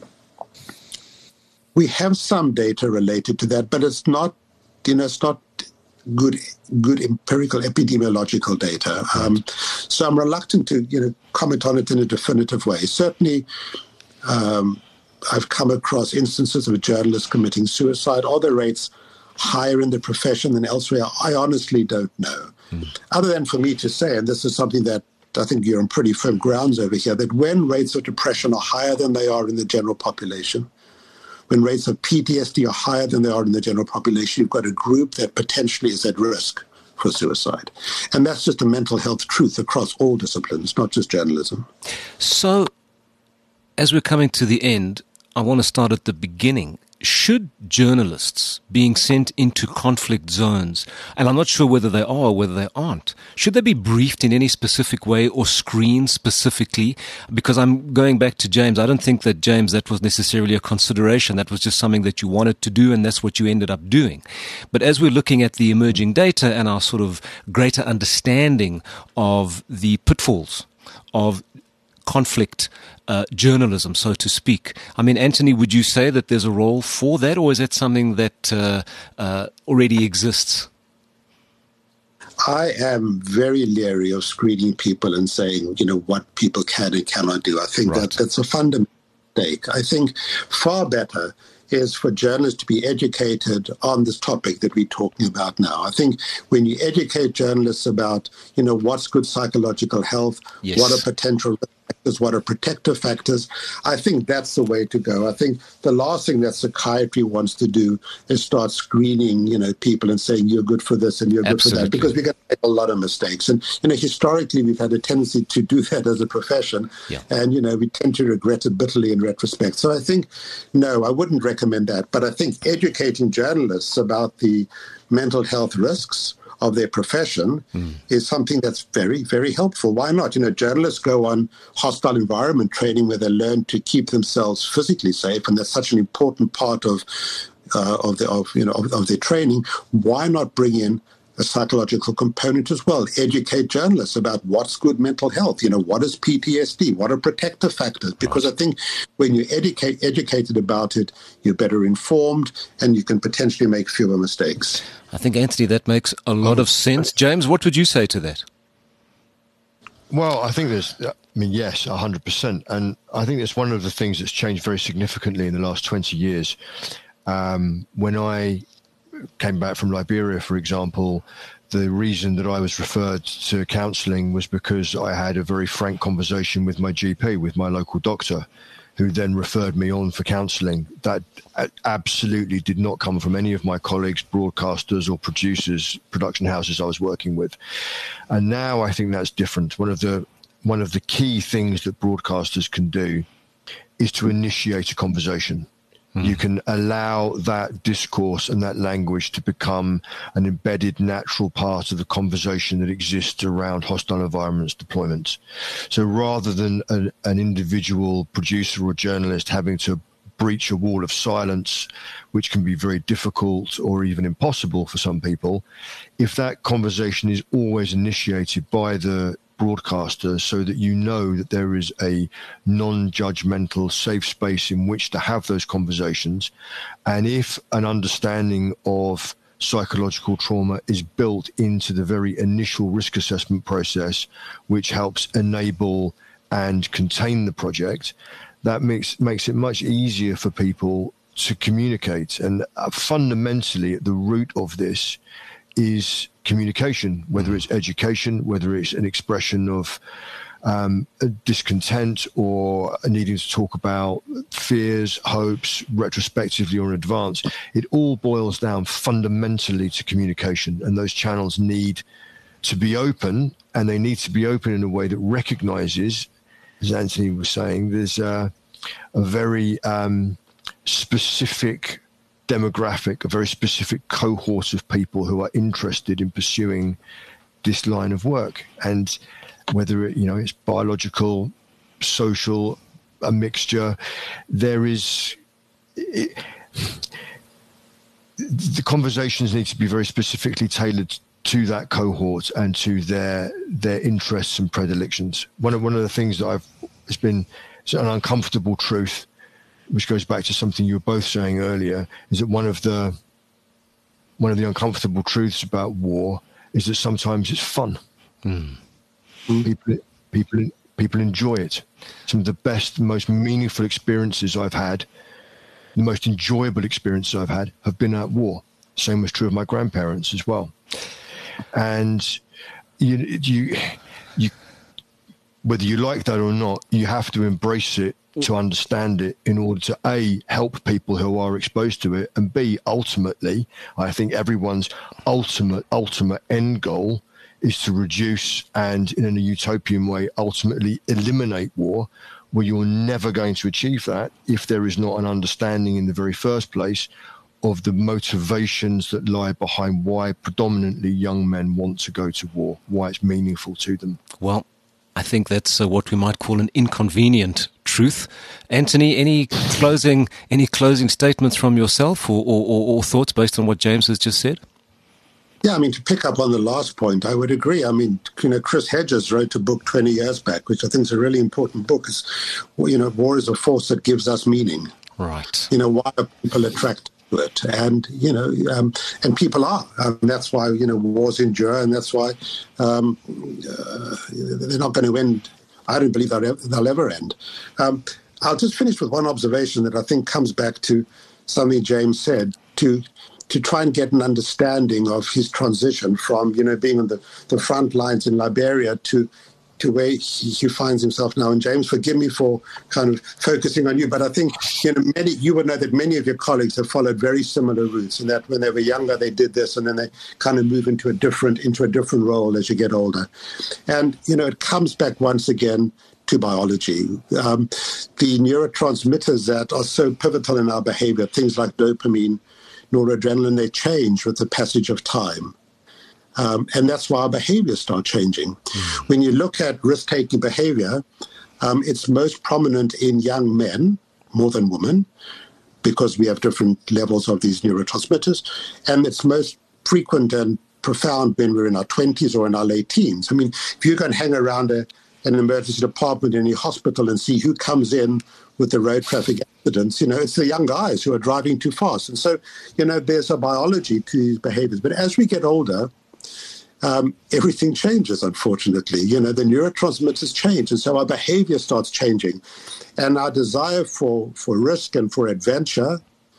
we have some data related to that, but it's not, you know, it's not good good empirical epidemiological data. Um, so I'm reluctant to, you know, comment on it in a definitive way. Certainly, um, I've come across instances of journalists committing suicide. Are the rates higher in the profession than elsewhere? I honestly don't know. Mm. Other than for me to say, and this is something that I think you're on pretty firm grounds over here, that when rates of depression are higher than they are in the general population, when rates of P T S D are higher than they are in the general population, you've got a group that potentially is at risk for suicide. And that's just a mental health truth across all disciplines, not just journalism. So, as we're coming to the end, I want to start at the beginning. Should journalists being sent into conflict zones, and I'm not sure whether they are or whether they aren't, should they be briefed in any specific way or screened specifically? Because I'm going back to James. I don't think that, James, that was necessarily a consideration. That was just something that you wanted to do, and that's what you ended up doing. But as we're looking at the emerging data and our sort of greater understanding of the pitfalls of conflict uh, journalism, so to speak. I mean, Anthony, would you say that there's a role for that, or is that something that uh, uh, already exists? I am very leery of screening people and saying, you know, what people can and cannot do. I think right. that that's a fundamental mistake. I think far better is for journalists to be educated on this topic that we're talking about now. I think when you educate journalists about, you know, what's good psychological health, yes. what are potential factors, what are protective factors, I think that's the way to go. I think the last thing that psychiatry wants to do is start screening, you know, people and saying you're good for this and you're good Absolutely. For that, because we're going to make a lot of mistakes. And, you know, historically we've had a tendency to do that as a profession. Yeah. And, you know, we tend to regret it bitterly in retrospect. So I think, no, I wouldn't recommend that. But I think educating journalists about the mental health risks of their profession mm. is something that's very, very helpful. Why not? You know, journalists go on hostile environment training where they learn to keep themselves physically safe, and that's such an important part of uh, of the of you know of, of their training. Why not bring in a psychological component as well? Educate journalists about what's good mental health. You know, what is P T S D? What are protective factors? Because right. I think when you're educate, educated about it, you're better informed and you can potentially make fewer mistakes. I think, Anthony, that makes a lot of sense. James, what would you say to that? Well, I think there's, I mean, yes, one hundred percent. And I think it's one of the things that's changed very significantly in the last twenty years. Um, when I came back from Liberia, for example, the reason that I was referred to counselling was because I had a very frank conversation with my G P, with my local doctor, who then referred me on for counselling. That absolutely did not come from any of my colleagues, broadcasters or producers, production houses I was working with. And now I think that's different. One of the one of the key things that broadcasters can do is to initiate a conversation. Mm. You can allow that discourse and that language to become an embedded natural part of the conversation that exists around hostile environments deployments. So rather than a, an individual producer or journalist having to breach a wall of silence, which can be very difficult or even impossible for some people, if that conversation is always initiated by the broadcaster, so that you know that there is a non-judgmental safe space in which to have those conversations, and if an understanding of psychological trauma is built into the very initial risk assessment process, which helps enable and contain the project, that makes makes it much easier for people to communicate. And uh, fundamentally at the root of this is communication, whether it's education, whether it's an expression of um, discontent or needing to talk about fears, hopes, retrospectively or in advance. It all boils down fundamentally to communication, and those channels need to be open, and they need to be open in a way that recognizes, as Anthony was saying, there's a, a very um, specific demographic, a very specific cohort of people who are interested in pursuing this line of work. And whether it, you know, it's biological, social, a mixture, there is... It, the conversations need to be very specifically tailored to that cohort and to their their interests and predilections. One of one of the things that I've it's been it's an uncomfortable truth, which goes back to something you were both saying earlier, is that one of the one of the uncomfortable truths about war is that sometimes it's fun. Mm. People people people enjoy it. Some of the best, most meaningful experiences I've had, the most enjoyable experiences I've had, have been at war. Same was true of my grandparents as well. And you, you, you, whether you like that or not, you have to embrace it to understand it in order to A, help people who are exposed to it, and B, ultimately, I think everyone's ultimate, ultimate end goal is to reduce and, in a utopian way, ultimately eliminate war. Well, you're never going to achieve that if there is not an understanding in the very first place of the motivations that lie behind why predominantly young men want to go to war, why it's meaningful to them. Well, I think that's uh, what we might call an inconvenient truth. Anthony, any closing any closing statements from yourself or, or, or, or thoughts based on what James has just said? Yeah, I mean, to pick up on the last point, I would agree. I mean, you know, Chris Hedges wrote a book twenty years back, which I think is a really important book. Is, you know, war is a force that gives us meaning. Right. You know, why are people attracted to it? And, you know, um, and people are. And that's why, you know, wars endure, and that's why um, uh, they're not going to end. I don't believe they'll ever, they'll ever end. Um, I'll just finish with one observation that I think comes back to something James said, to to try and get an understanding of his transition from, you know, being on the, the front lines in Liberia to to where he, he finds himself now. And James, forgive me for kind of focusing on you, but I think, you know, many you would know that many of your colleagues have followed very similar routes, in that when they were younger they did this, and then they kind of move into a different into a different role as you get older. And, you know, it comes back once again to biology. Um, the neurotransmitters that are so pivotal in our behavior, things like dopamine, noradrenaline, they change with the passage of time. Um, and that's why our behaviors start changing. Mm. When you look at risk-taking behavior, um, it's most prominent in young men more than women, because we have different levels of these neurotransmitters. And it's most frequent and profound when we're in our twenties or in our late teens. I mean, if you go and hang around a, an emergency department in any hospital and see who comes in with the road traffic accidents, you know, it's the young guys who are driving too fast. And so, you know, there's a biology to these behaviors. But as we get older, um, everything changes, unfortunately. You know, the neurotransmitters change, and so our behavior starts changing. And our desire for, for risk and for adventure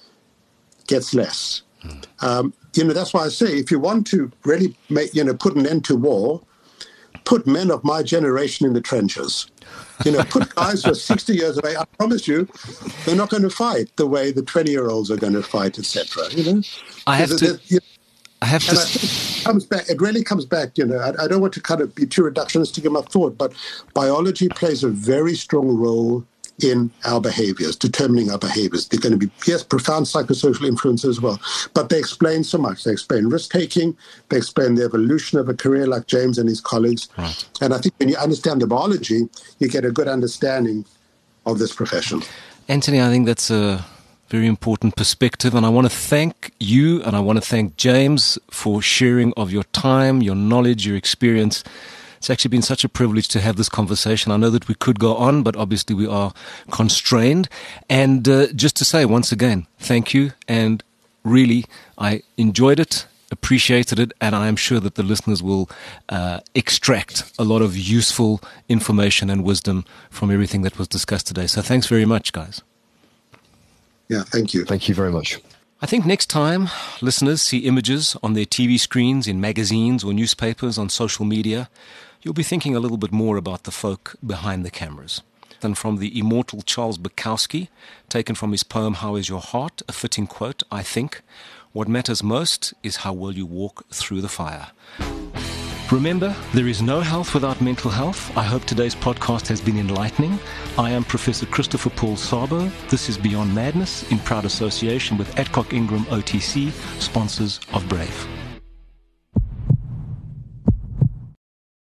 gets less. Mm. Um, you know, that's why I say, if you want to really make, you know, put an end to war, put men of my generation in the trenches. You know, put guys who are sixty years of age. I promise you, they're not going to fight the way the twenty-year-olds are going to fight, et cetera. You know, I have to. You know, I have and to. I think it comes back. It really comes back. You know, I, I don't want to kind of be too reductionistic in my thought, but biology plays a very strong role in our behaviors, determining our behaviors. They're going to be, yes, profound psychosocial influences as well, but they explain so much. They explain risk-taking, they explain the evolution of a career like James and his colleagues. Right. And I think when you understand the biology, you get a good understanding of this profession. Anthony, I think that's a very important perspective, and I want to thank you and I want to thank James for sharing of your time, your knowledge, your experience. It's actually been such a privilege to have this conversation. I know that we could go on, but obviously we are constrained. And uh, just to say once again, thank you. And really, I enjoyed it, appreciated it, and I am sure that the listeners will uh, extract a lot of useful information and wisdom from everything that was discussed today. So thanks very much, guys. Yeah, thank you. Thank you very much. I think next time listeners see images on their T V screens, in magazines or newspapers, on social media, you'll be thinking a little bit more about the folk behind the cameras. And from the immortal Charles Bukowski, taken from his poem, How Is Your Heart? A fitting quote, I think, what matters most is how well you walk through the fire. Remember, there is no health without mental health. I hope today's podcast has been enlightening. I am Professor Christopher Paul Szabo. This is Beyond Madness in proud association with Adcock Ingram O T C, sponsors of Brave.